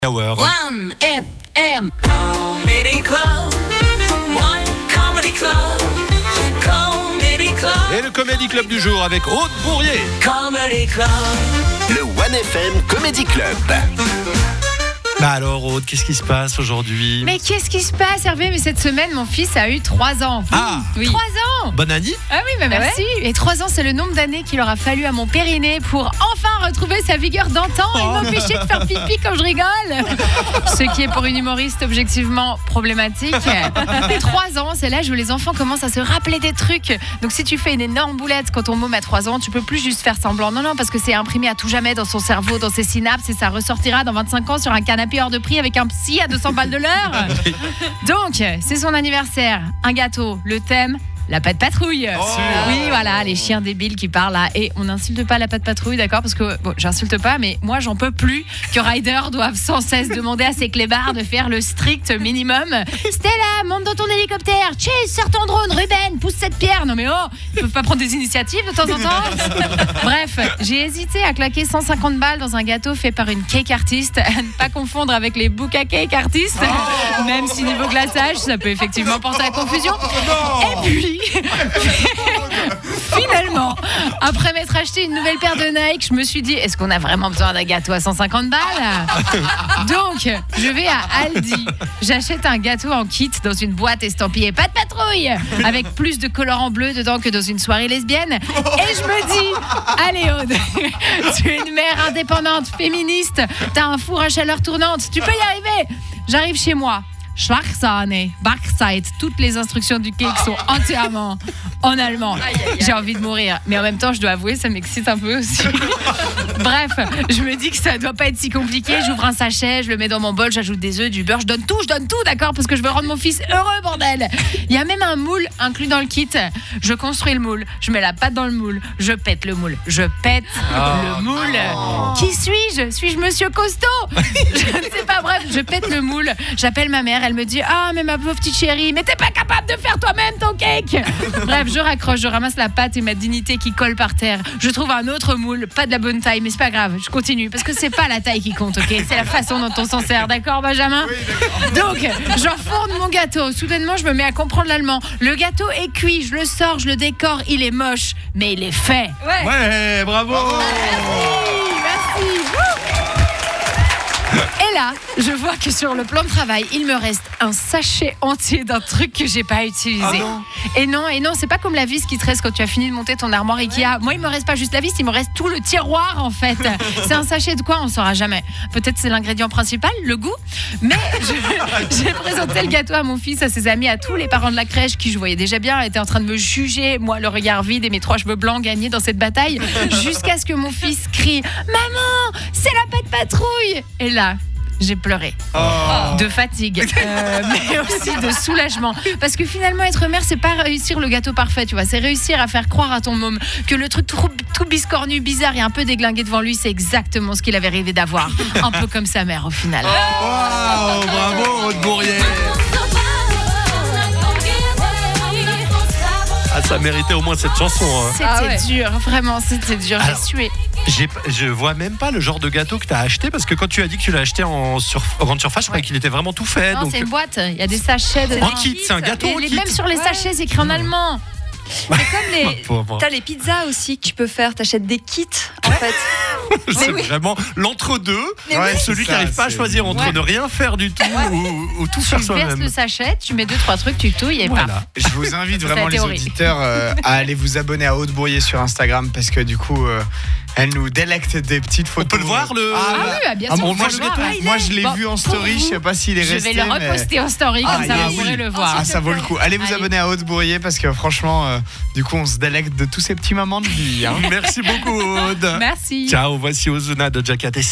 Hour. 1FM Comedy Club. One Comedy Club. Comedy Club. Et le Comedy Club du jour avec Aude Bourrier. Comedy Club. Le 1FM Comedy Club. Bah alors Aude, qu'est-ce qui se passe aujourd'hui? Mais qu'est-ce qui se passe, Hervé? Mais cette semaine, mon fils a eu 3 ans. Ah oui. 3 ans. Bonne année. Ah oui, bah merci. Et 3 ans, c'est le nombre d'années qu'il aura fallu à mon périnée pour enfin retrouver sa vigueur d'antan et m'empêcher de faire pipi quand je rigole. Ce qui est pour une humoriste objectivement problématique. 3 ans, c'est l'âge où les enfants commencent à se rappeler des trucs. Donc si tu fais une énorme boulette quand ton môme a 3 ans, tu peux plus juste faire semblant. Non, parce que c'est imprimé à tout jamais dans son cerveau, dans ses synapses, et ça ressortira dans 25 ans sur un canapé hors de prix avec un psy à 200 balles de l'heure. Donc, c'est son anniversaire. Un gâteau, le thème, la patte patrouille. Oui, voilà, les chiens débiles qui parlent là. Et on n'insulte pas la patte patrouille, d'accord? Parce que, bon, j'insulte pas, mais moi, j'en peux plus que Ryder doive sans cesse demander à ses clébards de faire le strict minimum. Stella, monte dans ton hélicoptère. Chase, sors ton drone. Ruben, pousse cette pierre. Non mais oh, ils peuvent pas prendre des initiatives de temps en temps? Bref, j'ai hésité à claquer 150 balles dans un gâteau fait par une cake artiste. À ne pas confondre avec les Bouka Cake artistes. Même si niveau glaçage, ça peut effectivement porter à confusion. Et puis, finalement, après m'être acheté une nouvelle paire de Nike, je me suis dit, est-ce qu'on a vraiment besoin d'un gâteau à 150 balles? Donc, je vais à Aldi. J'achète un gâteau en kit dans une boîte estampillée pas de patrouille, avec plus de colorant bleu dedans que dans une soirée lesbienne. Et je me dis, allez Aude, tu es une mère indépendante, féministe, t'as un four à chaleur tournante, tu peux y arriver. J'arrive chez moi. Schlagsahne, Backseite, toutes les instructions du cake sont entièrement en allemand. J'ai envie de mourir, mais en même temps, je dois avouer, ça m'excite un peu aussi. Bref, je me dis que ça doit pas être si compliqué. J'ouvre un sachet, je le mets dans mon bol, j'ajoute des œufs, du beurre, je donne tout, d'accord, parce que je veux rendre mon fils heureux, bordel. Il y a même un moule inclus dans le kit. Je construis le moule, je mets la pâte dans le moule, je pète le moule, le moule. Qui suis-je? Suis-je monsieur costaud? Je ne sais pas, bref, je pète le moule, j'appelle ma mère. Elle me dit, ah mais ma pauvre petite chérie, mais t'es pas capable de faire toi-même ton cake. Bref, je raccroche, je ramasse la pâte et ma dignité qui colle par terre. Je trouve un autre moule, pas de la bonne taille, mais c'est pas grave, je continue parce que c'est pas la taille qui compte, ok? C'est la façon dont on s'en sert, d'accord Benjamin? Oui, d'accord. Donc, j'enfourne mon gâteau. Soudainement, je me mets à comprendre l'allemand. Le gâteau est cuit, je le sors, je le décore, il est moche, mais il est fait. Ouais, bravo. Merci. Et là, je vois que sur le plan de travail, il me reste un sachet entier d'un truc que j'ai pas utilisé. Et non, c'est pas comme la vis qui te reste quand tu as fini de monter ton armoire Ikea. Moi, il me reste pas juste la vis, il me reste tout le tiroir en fait. C'est un sachet de quoi? On saura jamais. Peut-être c'est l'ingrédient principal, le goût. Mais j'ai présenté le gâteau à mon fils, à ses amis, à tous les parents de la crèche qui, je voyais déjà bien, étaient en train de me juger, moi le regard vide et mes 3 cheveux blancs gagnés dans cette bataille, jusqu'à ce que mon fils crie, maman, c'est la patte patrouille. Et là, j'ai pleuré. De fatigue, mais aussi de soulagement. Parce que finalement, être mère, c'est pas réussir le gâteau parfait, tu vois. C'est réussir à faire croire à ton môme que le truc tout biscornu, bizarre et un peu déglingué devant lui, c'est exactement ce qu'il avait rêvé d'avoir. Un peu comme sa mère, au final. Oh, bravo, Aude Bourrier. Ah, ça méritait au moins cette chanson. C'était dur, vraiment, c'était dur. Alors, j'ai sué. Je vois même pas le genre de gâteau que tu as acheté, parce que quand tu as dit que tu l'as acheté en grande surface, je croyais qu'il était vraiment tout fait. Non, donc... c'est une boîte, il y a des sachets dedans. En kit, c'est un gâteau en kit. Même sur les sachets, c'est écrit en allemand. C'est comme t'as les pizzas aussi que tu peux faire, t'achètes des kits en fait. C'est vraiment l'entre-deux, celui qui n'arrive pas à choisir entre ne rien faire du tout ou tout faire soi-même. Tu verses le sachet, tu mets 2-3 trucs, tu touilles et voilà. Je vous invite vraiment les auditeurs à aller vous abonner à Aude Bourrier sur Instagram, parce que du coup elle nous délecte des petites photos. On peut le voir oui, bien sûr. Moi je l'ai vu en story, je sais pas s'il est resté. Je vais le reposter en story, comme ça vous pourrez le voir. Ah, ça vaut le coup. Allez vous abonner à Aude Bourrier, parce que franchement du coup on se délecte de tous ces petits moments de vie. Merci beaucoup Aude. Merci. Ciao, voici Ozuna de Jack